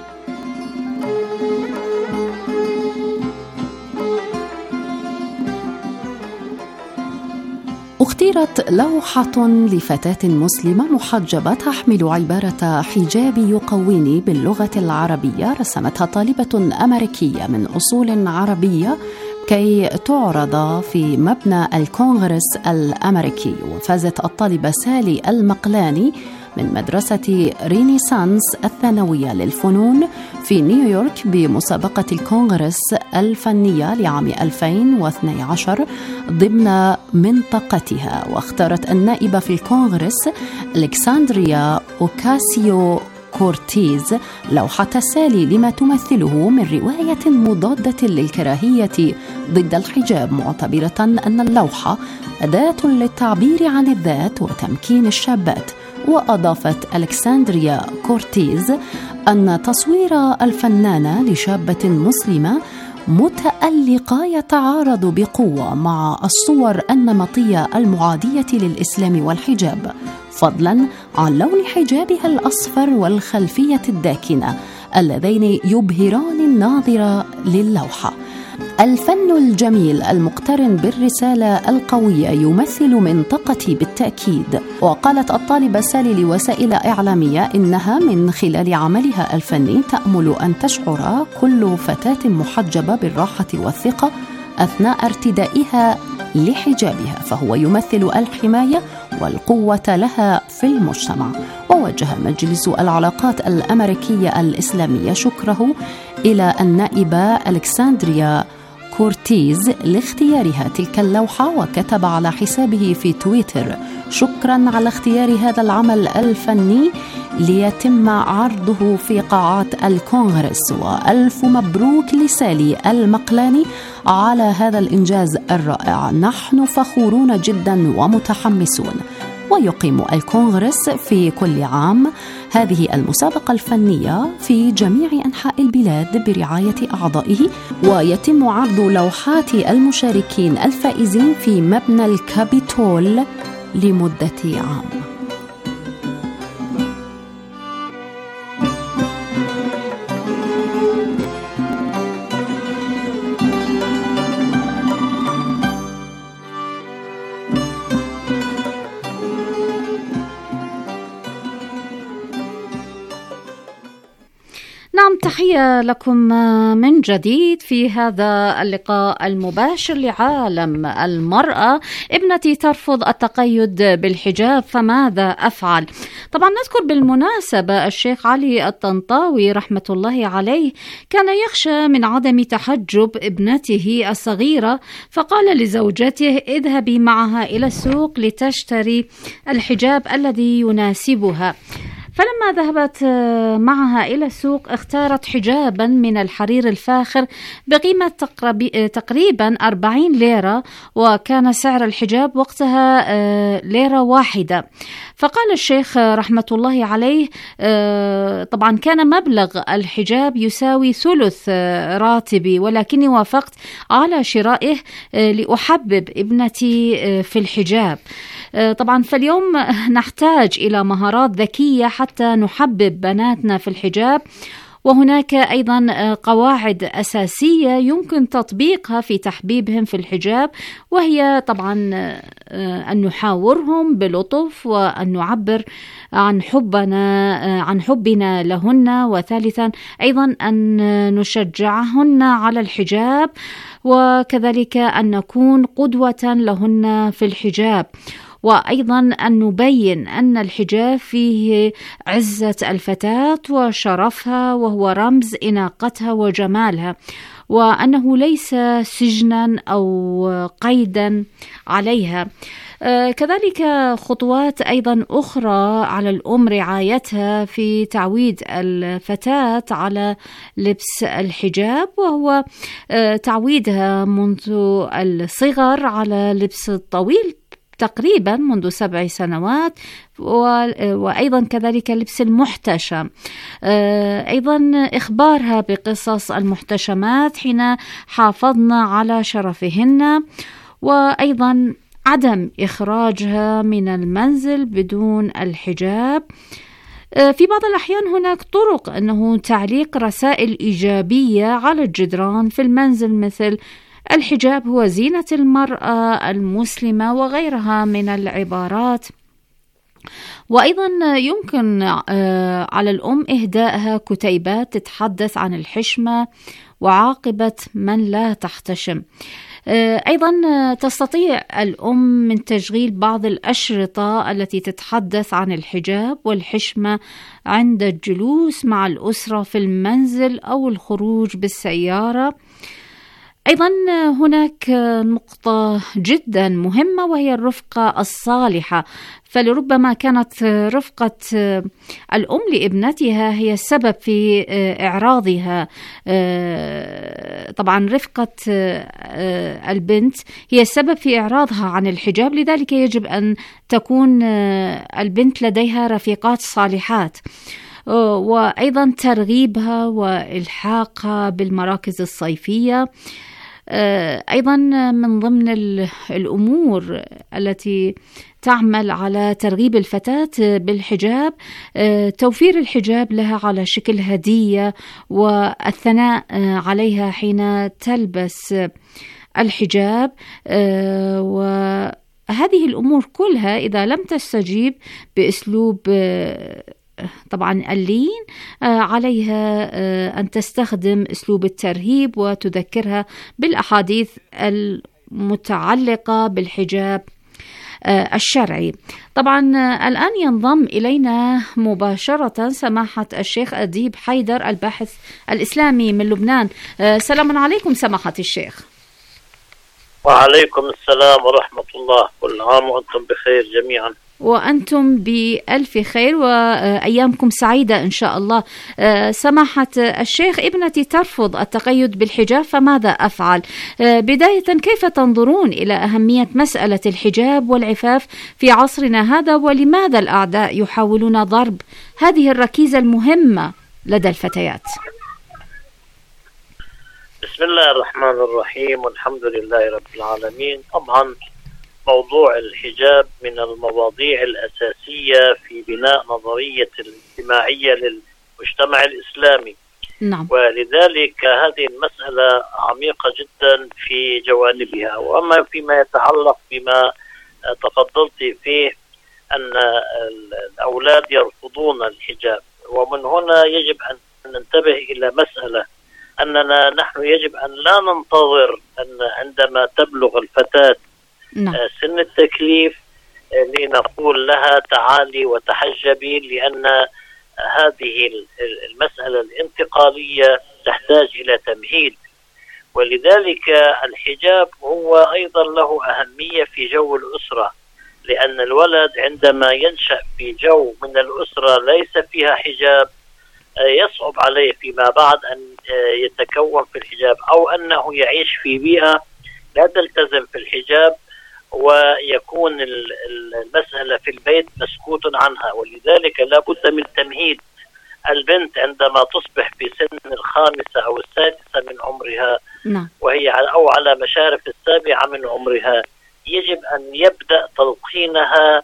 اختيرت لوحة لفتاة مسلمة محجبة تحمل عبارة حجابي يقويني باللغة العربية، رسمتها طالبة أمريكية من أصول عربية كي تعرض في مبنى الكونغرس الأمريكي. وفازت الطالبة سالي المقلاني من مدرسة رينيسانس الثانوية للفنون في نيويورك بمسابقة الكونغرس الفنية لعام ألفين واثني عشر ضمن منطقتها. واختارت النائبة في الكونغرس ألكسندريا أوكاسيو كورتيز لوحة سالي لما تمثله من رواية مضادة للكراهية ضد الحجاب، معتبرة أن اللوحة أداة للتعبير عن الذات وتمكين الشابات. وأضافت ألكسندريا كورتيز أن تصوير الفنانة لشابة مسلمة متألقة يتعارض بقوة مع الصور النمطية المعادية للإسلام والحجاب، فضلا عن لون حجابها الأصفر والخلفية الداكنة اللذين يبهران الناظر للوحة. الفن الجميل المقترن بالرسالة القوية يمثل منطقتي بالتأكيد. وقالت الطالبة سالي لوسائل إعلامية إنها من خلال عملها الفني تأمل أن تشعر كل فتاة محجبة بالراحة والثقة أثناء ارتدائها لحجابها، فهو يمثل الحماية والقوة لها في المجتمع. ووجه مجلس العلاقات الأمريكية الإسلامية شكره إلى النائبة ألكسندريا كورتيز لاختيارها تلك اللوحة، وكتب على حسابه في تويتر: شكرا على اختيار هذا العمل الفني ليتم عرضه في قاعات الكونغرس، وألف مبروك لسالي المقلاني على هذا الإنجاز الرائع، نحن فخورون جدا ومتحمسون. ويقيم الكونغرس في كل عام هذه المسابقة الفنية في جميع أنحاء البلاد برعاية أعضائه، ويتم عرض لوحات المشاركين الفائزين في مبنى الكابيتول لمدة عام. نعم، تحية لكم من جديد في هذا اللقاء المباشر لعالم المرأة. ابنتي ترفض التقيد بالحجاب فماذا أفعل؟ طبعا نذكر بالمناسبة الشيخ علي الطنطاوي رحمة الله عليه كان يخشى من عدم تحجب ابنته الصغيرة، فقال لزوجته: اذهبي معها إلى السوق لتشتري الحجاب الذي يناسبها. فلما ذهبت معها إلى السوق اختارت حجابا من الحرير الفاخر بقيمة تقريبا أربعين ليرة، وكان سعر الحجاب وقتها ليرة واحدة. فقال الشيخ رحمة الله عليه طبعا كان مبلغ الحجاب يساوي ثلث راتبي، ولكني وافقت على شرائه لأحبب ابنتي في الحجاب. طبعا فاليوم نحتاج إلى مهارات ذكية حتى نحبب بناتنا في الحجاب، وهناك أيضا قواعد أساسية يمكن تطبيقها في تحبيبهم في الحجاب، وهي طبعا أن نحاورهم بلطف وأن نعبر عن حبنا عن حبنا لهن، وثالثا أيضا أن نشجعهن على الحجاب، وكذلك أن نكون قدوة لهن في الحجاب، وأيضا أن نبين أن الحجاب فيه عزة الفتاة وشرفها، وهو رمز إناقتها وجمالها، وأنه ليس سجنا أو قيدا عليها. آه كذلك خطوات أيضا أخرى على الأم رعايتها في تعويد الفتاة على لبس الحجاب، وهو آه تعويدها منذ الصغر على لبس الطويل تقريبا منذ سبع سنوات، وأيضا كذلك لبس المحتشم، أيضا إخبارها بقصص المحتشمات حين حافظنا على شرفهن، وأيضا عدم إخراجها من المنزل بدون الحجاب. في بعض الأحيان هناك طرق أنه تعليق رسائل إيجابية على الجدران في المنزل، مثل الحجاب هو زينة المرأة المسلمة وغيرها من العبارات. وأيضا يمكن على الأم إهدائها كتيبات تتحدث عن الحشمة وعاقبة من لا تحتشم. أيضا تستطيع الأم من تشغيل بعض الأشرطة التي تتحدث عن الحجاب والحشمة عند الجلوس مع الأسرة في المنزل أو الخروج بالسيارة. أيضا هناك نقطة جدا مهمة وهي الرفقة الصالحة، فلربما كانت رفقة الأم لابنتها هي السبب في إعراضها. طبعا رفقة البنت هي السبب في إعراضها عن الحجاب، لذلك يجب أن تكون البنت لديها رفيقات صالحات، وأيضا ترغيبها وإلحاقها بالمراكز الصيفية. أيضا من ضمن الأمور التي تعمل على ترغيب الفتاة بالحجاب توفير الحجاب لها على شكل هدية، والثناء عليها حين تلبس الحجاب. وهذه الأمور كلها إذا لم تستجيب بأسلوب طبعا اللين، عليها أن تستخدم أسلوب الترهيب وتذكرها بالأحاديث المتعلقة بالحجاب الشرعي. طبعا الآن ينضم إلينا مباشرة سماحة الشيخ أديب حيدر الباحث الإسلامي من لبنان. سلام عليكم سماحة الشيخ. وعليكم السلام ورحمة الله، كل عام وأنتم بخير جميعا. وأنتم بألف خير وأيامكم سعيدة إن شاء الله. سماحة الشيخ، ابنتي ترفض التقيد بالحجاب، فماذا أفعل؟ بداية، كيف تنظرون إلى أهمية مسألة الحجاب والعفاف في عصرنا هذا، ولماذا الأعداء يحاولون ضرب هذه الركيزة المهمة لدى الفتيات؟ بسم الله الرحمن الرحيم، والحمد لله رب العالمين. طبعا موضوع الحجاب من المواضيع الأساسية في بناء نظرية الاجتماعية للمجتمع الإسلامي. نعم. ولذلك هذه المسألة عميقة جدا في جوانبها. وأما فيما يتعلق بما تفضلت فيه أن الأولاد يرفضون الحجاب، ومن هنا يجب أن ننتبه إلى مسألة أننا نحن يجب أن لا ننتظر أن عندما تبلغ الفتاة نعم. سن التكليف لنقول لها تعالي وتحجبي، لأن هذه المسألة الانتقالية تحتاج إلى تمهيد. ولذلك الحجاب هو أيضا له أهمية في جو الأسرة، لأن الولد عندما ينشأ في جو من الأسرة ليس فيها حجاب يصعب عليه فيما بعد أن يتكون في الحجاب، أو أنه يعيش في بيئة لا تلتزم في الحجاب ويكون المسألة في البيت مسكوت عنها. ولذلك لا بد من تمهيد البنت عندما تصبح في سن الخامسة أو السادسة من عمرها، نعم. وهي على أو على مشارف السابعة من عمرها، يجب أن يبدأ تلقينها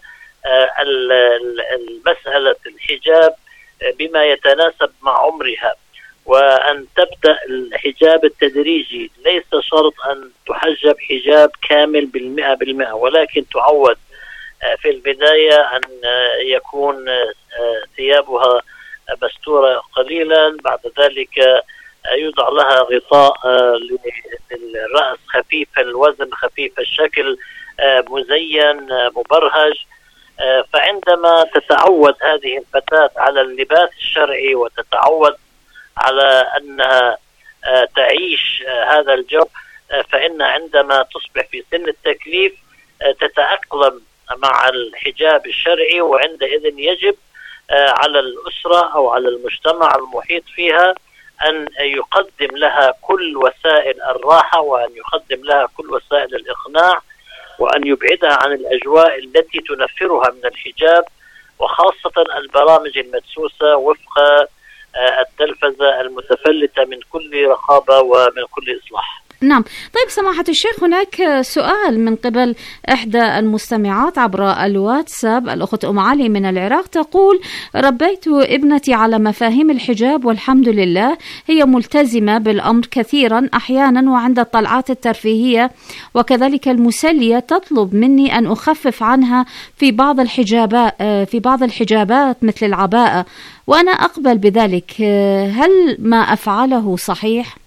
المسألة الحجاب بما يتناسب مع عمرها، وأن تبدأ الحجاب التدريجي. ليس شرط أن تحجب حجاب كامل بالمئة بالمئة، ولكن تعود في البداية أن يكون ثيابها مستورة قليلا، بعد ذلك يوضع لها غطاء للرأس خفيف الوزن خفيف الشكل مزين مبرهج. فعندما تتعود هذه الفتاة على اللباس الشرعي وتتعود على أنها تعيش هذا الجو، فإن عندما تصبح في سن التكليف تتأقلم مع الحجاب الشرعي، وعندئذ يجب على الأسرة أو على المجتمع المحيط فيها أن يقدم لها كل وسائل الراحة، وأن يقدم لها كل وسائل الإقناع، وأن يبعدها عن الأجواء التي تنفرها من الحجاب، وخاصة البرامج المدسوسة وفق التلفزة المتفلتة من كل رقابة ومن كل إصلاح. نعم. طيب سماحة الشيخ، هناك سؤال من قبل إحدى المستمعات عبر الواتساب، الأخت أم علي من العراق تقول: ربيت ابنتي على مفاهيم الحجاب والحمد لله، هي ملتزمة بالأمر كثيرا، أحيانا وعند الطلعات الترفيهية وكذلك المسلية تطلب مني أن أخفف عنها في بعض الحجابات في بعض الحجابات مثل العباءة، وأنا أقبل بذلك. هل ما أفعله صحيح؟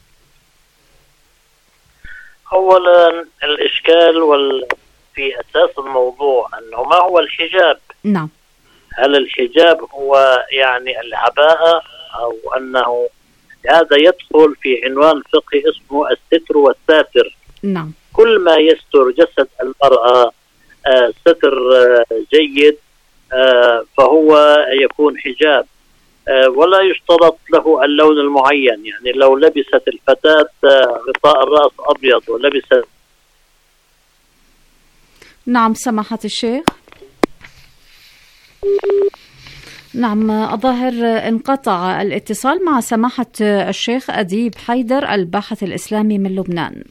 أولا الإشكال وال... في أساس الموضوع أنه ما هو الحجاب؟ نعم. هل الحجاب هو يعني العباءة، أو أنه هذا يدخل في عنوان فقهي اسمه الستر والساتر؟ نعم. كل ما يستر جسد المرأة آه ستر آه جيد آه فهو يكون حجاب، ولا يشترط له اللون المعين. يعني لو لبست الفتاة غطاء الرأس أبيض ولبست. نعم سماحة الشيخ. نعم، الظاهر انقطع الاتصال مع سماحة الشيخ أديب حيدر الباحث الإسلامي من لبنان.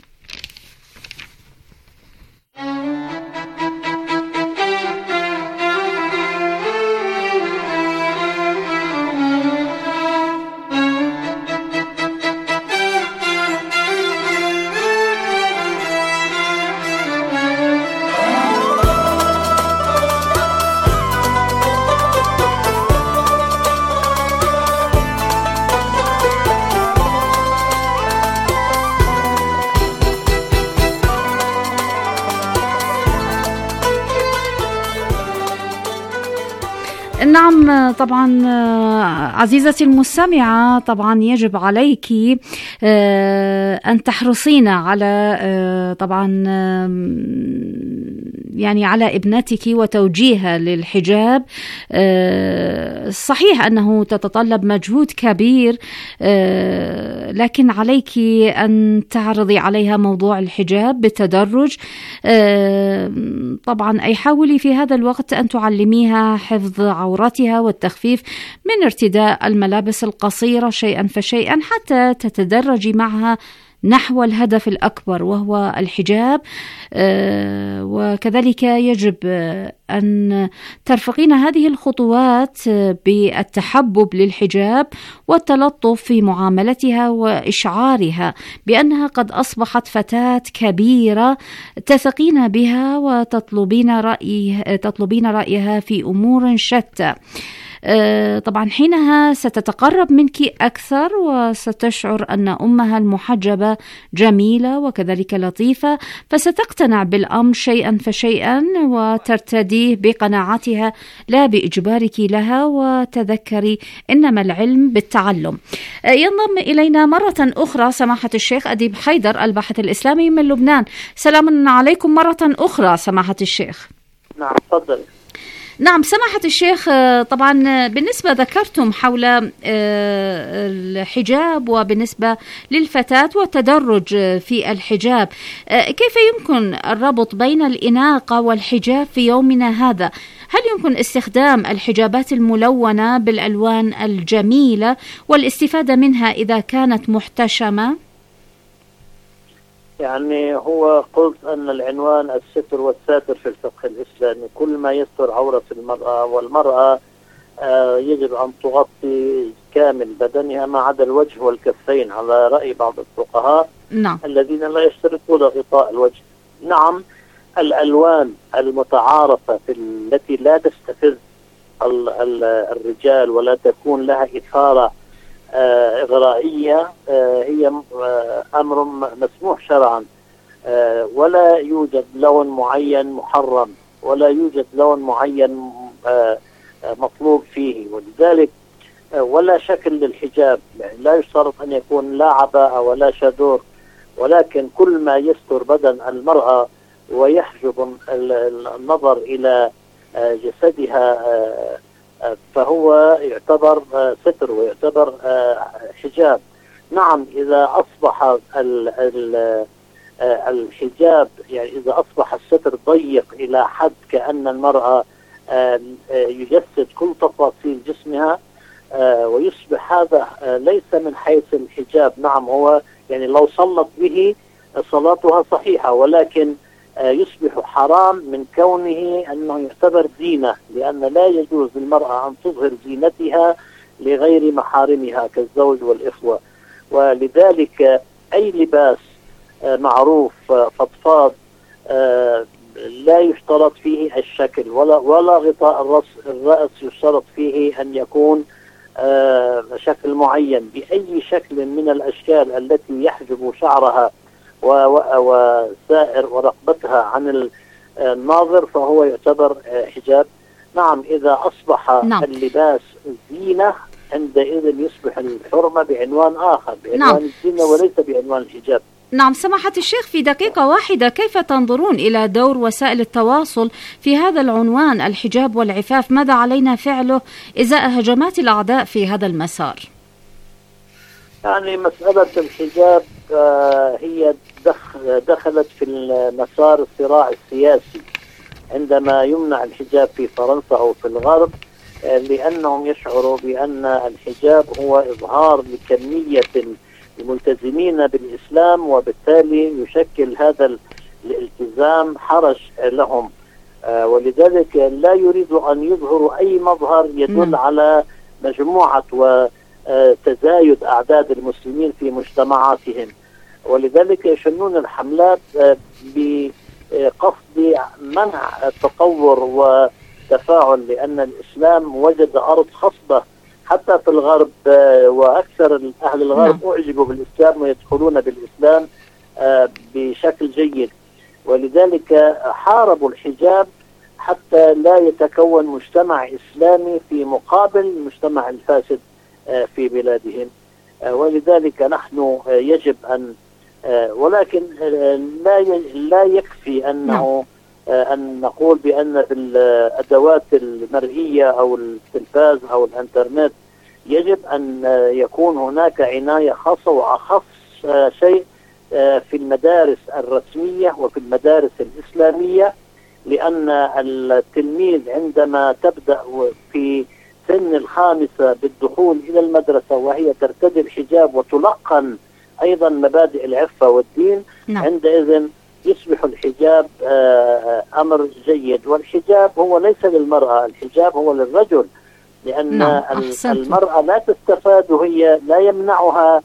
نعم طبعا عزيزتي المستمعة، طبعا يجب عليك أن تحرصين على طبعا يعني على ابنتك وتوجيهها للحجاب. صحيح أنه تتطلب مجهود كبير، لكن عليك أن تعرضي عليها موضوع الحجاب بالتدرج. طبعا أي حاولي في هذا الوقت أن تعلميها حفظ عورتها والتخفيف من ارتداء الملابس القصيرة شيئا فشيئا حتى تتدرجي معها نحو الهدف الأكبر وهو الحجاب. وكذلك يجب أن ترفقين هذه الخطوات بالتحبب للحجاب والتلطف في معاملتها وإشعارها بأنها قد أصبحت فتاة كبيرة تثقين بها وتطلبين رأي تطلبين رأيها في أمور شتى. طبعا حينها ستتقرب منك أكثر وستشعر أن أمها المحجبة جميلة وكذلك لطيفة، فستقتنع بالأمر شيئا فشيئا وترتديه بقناعتها لا بإجبارك لها. وتذكري إنما العلم بالتعلم. ينضم إلينا مرة أخرى سماحة الشيخ أديب حيدر الباحث الإسلامي من لبنان. سلام عليكم مرة أخرى سماحة الشيخ. نعم تفضل. نعم سماحة الشيخ، طبعا بالنسبة ذكرتم حول الحجاب وبالنسبة للفتاة والتدرج في الحجاب، كيف يمكن الربط بين الإناقة والحجاب في يومنا هذا؟ هل يمكن استخدام الحجابات الملونة بالألوان الجميلة والاستفادة منها إذا كانت محتشمة؟ يعني هو قلت أن العنوان الستر والساتر في الفقه الإسلامي، كل ما يستر عورة المرأة، والمرأة آه يجب أن تغطي كامل بدنها ما عدا الوجه والكفين على رأي بعض الفقهاء نعم. الذين لا يشترطون غطاء الوجه. نعم الألوان المتعارفة في التي لا تستفز الرجال ولا تكون لها إثارة آه إغرائية آه هي آه أمر مسموح شرعا، آه ولا يوجد لون معين محرم ولا يوجد لون معين آه مطلوب فيه، ولذلك آه ولا شكل للحجاب، يعني لا يشترط أن يكون لا عباءة ولا شادور، ولكن كل ما يستر بدن المرأة ويحجب النظر إلى آه جسدها آه فهو يعتبر ستر ويعتبر حجاب. نعم إذا أصبح الحجاب يعني إذا أصبح الستر ضيق إلى حد كأن المرأة يجسد كل تفاصيل جسمها ويصبح هذا ليس من حيث الحجاب. نعم هو يعني لو صلت به صلاتها صحيحة، ولكن يصبح حرام من كونه أنه يعتبر زينة، لأن لا يجوز للمرأة أن تظهر زينتها لغير محارمها كالزوج والإخوة. ولذلك أي لباس معروف فضفاض لا يشترط فيه الشكل ولا ولا غطاء الرأس الرأس يشترط فيه أن يكون شكل معين بأي شكل من الأشكال التي يحجب شعرها وسائر ورقبتها عن الناظر فهو يعتبر حجاب. نعم إذا أصبح نعم. اللباس زينة عندئذ يصبح الحرمة بعنوان آخر، بعنوان نعم. الزينة وليس بعنوان الحجاب. نعم سماحة الشيخ، في دقيقة واحدة كيف تنظرون إلى دور وسائل التواصل في هذا العنوان الحجاب والعفاف؟ ماذا علينا فعله إزاء هجمات الأعداء في هذا المسار؟ يعني مسألة الحجاب آه هي دخلت في مسار الصراع السياسي عندما يمنع الحجاب في فرنسا أو في الغرب، آه لأنهم يشعروا بأن الحجاب هو إظهار لكمية الملتزمين بالإسلام، وبالتالي يشكل هذا الالتزام حرج لهم، آه ولذلك لا يريدوا أن يظهروا أي مظهر يدل على مجموعة وتزايد أعداد المسلمين في مجتمعاتهم، ولذلك يشنون الحملات بقصد منع التطور وتفاعل، لأن الإسلام وجد أرض خصبة حتى في الغرب، وأكثر أهل الغرب أعجبوا بالإسلام ويدخلون بالإسلام بشكل جيد، ولذلك حاربوا الحجاب حتى لا يتكون مجتمع إسلامي في مقابل المجتمع الفاسد في بلادهم. ولذلك نحن يجب أن ولكن لا لا يكفي أنه أن نقول بأن بالأدوات المرئية أو التلفاز أو الإنترنت يجب أن يكون هناك عناية خاصة وأخص شيء في المدارس الرسمية وفي المدارس الإسلامية، لأن التلميذ عندما تبدأ في سن الخامسة بالدخول إلى المدرسة وهي ترتدي الحجاب وتلقن أيضا مبادئ العفة والدين، نعم. عندئذ يصبح الحجاب أمر جيد. والحجاب هو ليس للمرأة، الحجاب هو للرجل، لأن نعم. المرأة لا تستفاد وهي لا يمنعها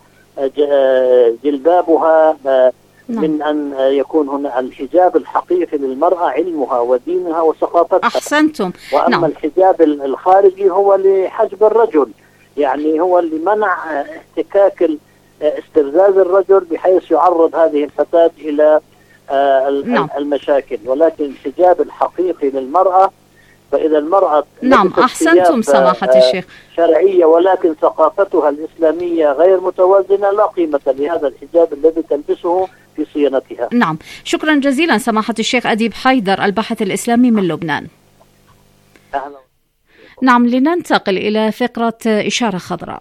جلبابها نعم. من أن يكون هنا الحجاب الحقيقي للمرأة علمها ودينها وثقافتها. أحسنتم. وأما نعم. الحجاب الخارجي هو لحجب الرجل، يعني هو اللي منع احتكاك استفزاز الرجل بحيث يعرض هذه الفتاة إلى نعم. المشاكل. ولكن الحجاب الحقيقي للمرأة، فإذا المرأة نعم أحسنتم سماحة الشيخ شرعية ولكن ثقافتها الإسلامية غير متوازنة لا قيمة لهذا الحجاب الذي تلبسه في صيانتها. نعم، شكرا جزيلا سماحة الشيخ أديب حيدر الباحث الإسلامي من لبنان. أهلا. نعم، لننتقل إلى فقرة إشارة خضراء.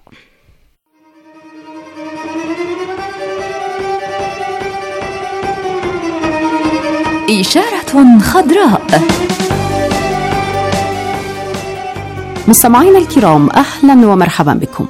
إشارة خضراء. مستمعينا الكرام، أهلا ومرحبا بكم.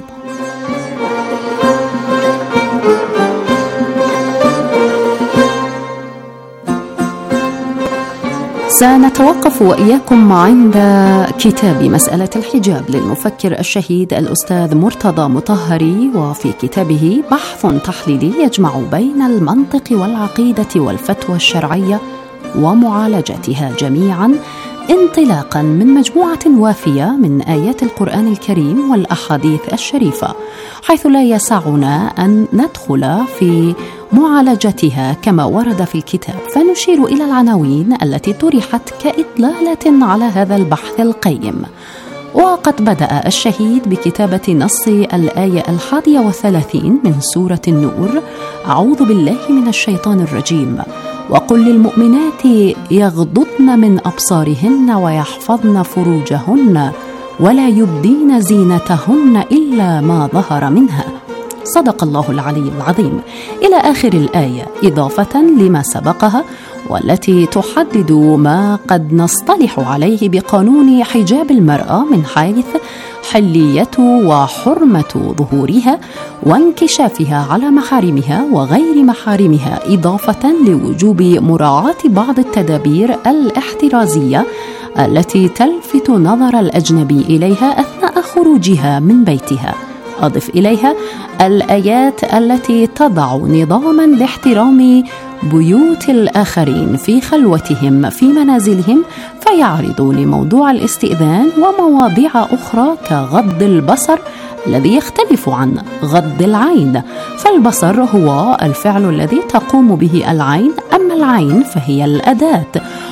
سنتوقف وإياكم عند كتاب مسألة الحجاب للمفكر الشهيد الأستاذ مرتضى مطهري، وفي كتابه بحث تحليلي يجمع بين المنطق والعقيدة والفتوى الشرعية ومعالجتها جميعا، انطلاقا من مجموعة وافية من آيات القرآن الكريم والأحاديث الشريفة، حيث لا يسعنا أن ندخل في معالجتها كما ورد في الكتاب، فنشير إلى العناوين التي طرحت كإطلالة على هذا البحث القيم. وقد بدأ الشهيد بكتابة نص الآية الحادية والثلاثين من سورة النور: أعوذ بالله من الشيطان الرجيم، وقل للمؤمنات يغضضن من أبصارهن ويحفظن فروجهن ولا يبدين زينتهن إلا ما ظهر منها، صدق الله العلي العظيم، إلى آخر الآية، إضافة لما سبقها والتي تحدد ما قد نصطلح عليه بقانون حجاب المرأة من حيث حلية وحرمة ظهورها وانكشافها على محارمها وغير محارمها، إضافة لوجوب مراعاة بعض التدابير الاحترازية التي تلفت نظر الأجنبي إليها أثناء خروجها من بيتها. أضف إليها الآيات التي تضع نظاما لاحترام بيوت الآخرين في خلوتهم في منازلهم، فيعرض لموضوع الاستئذان ومواضيع أخرى كغض البصر الذي يختلف عن غض العين، فالبصر هو الفعل الذي تقوم به العين، أما العين فهي الأداة،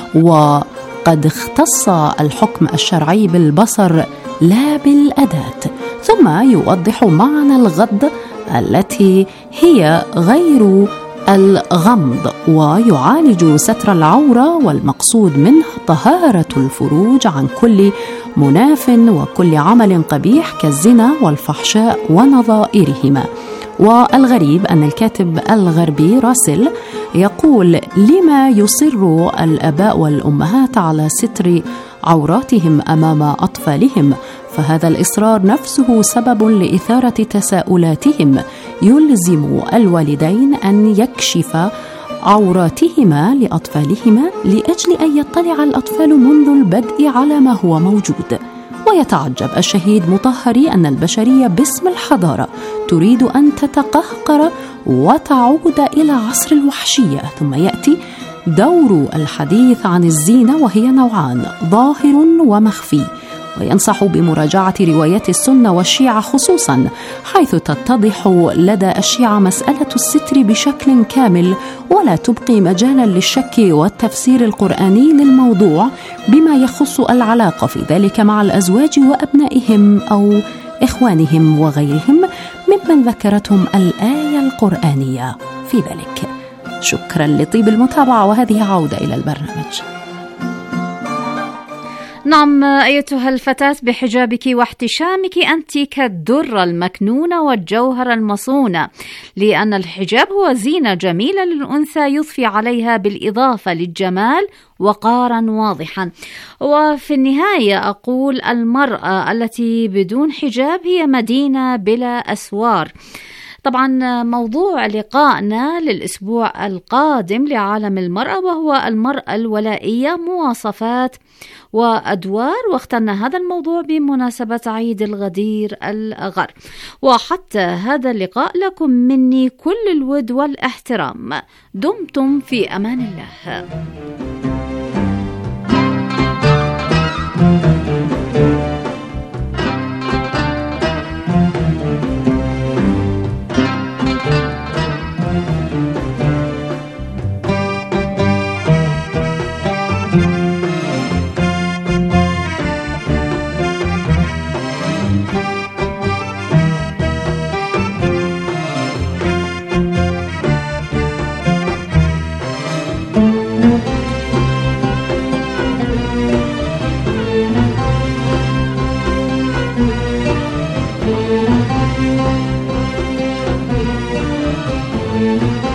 وقد اختص الحكم الشرعي بالبصر لا بالأداة. ثم يوضح معنى الغض التي هي غير الغمض، ويعالج ستر العورة والمقصود منه طهارة الفروج عن كل مناف وكل عمل قبيح كالزنا والفحشاء ونظائرهما. والغريب أن الكاتب الغربي راسل يقول: لما يصر الآباء والأمهات على ستر عوراتهم أمام أطفالهم؟ فهذا الإصرار نفسه سبب لإثارة تساؤلاتهم، يلزم الوالدين أن يكشف عوراتهما لأطفالهما لأجل أن يطلع الأطفال منذ البدء على ما هو موجود. ويتعجب الشهيد مطهري أن البشرية باسم الحضارة تريد أن تتقهقر وتعود إلى عصر الوحشية، ثم يأتي دور الحديث عن الزينة وهي نوعان: ظاهر ومخفي. وينصح بمراجعة روايات السنة والشيعة خصوصا، حيث تتضح لدى الشيعة مسألة الستر بشكل كامل، ولا تبقي مجالا للشك والتفسير القرآني للموضوع بما يخص العلاقة في ذلك مع الأزواج وأبنائهم أو إخوانهم وغيرهم ممن ذكرتهم الآية القرآنية في ذلك. شكرا لطيب المتابعة، وهذه عودة إلى البرنامج. نعم أيتها الفتاة بحجابك واحتشامك، أنت كالدرة المكنونة والجوهر المصونة، لأن الحجاب هو زينة جميلة للأنثى يضفي عليها بالإضافة للجمال وقارا واضحا. وفي النهاية أقول: المرأة التي بدون حجاب هي مدينة بلا أسوار. طبعا موضوع لقائنا للأسبوع القادم لعالم المرأة وهو المرأة الولائية، مواصفات وأدوار، واخترنا هذا الموضوع بمناسبة عيد الغدير الأغر. وحتى هذا اللقاء لكم مني كل الود والاحترام. دمتم في أمان الله. العالمين.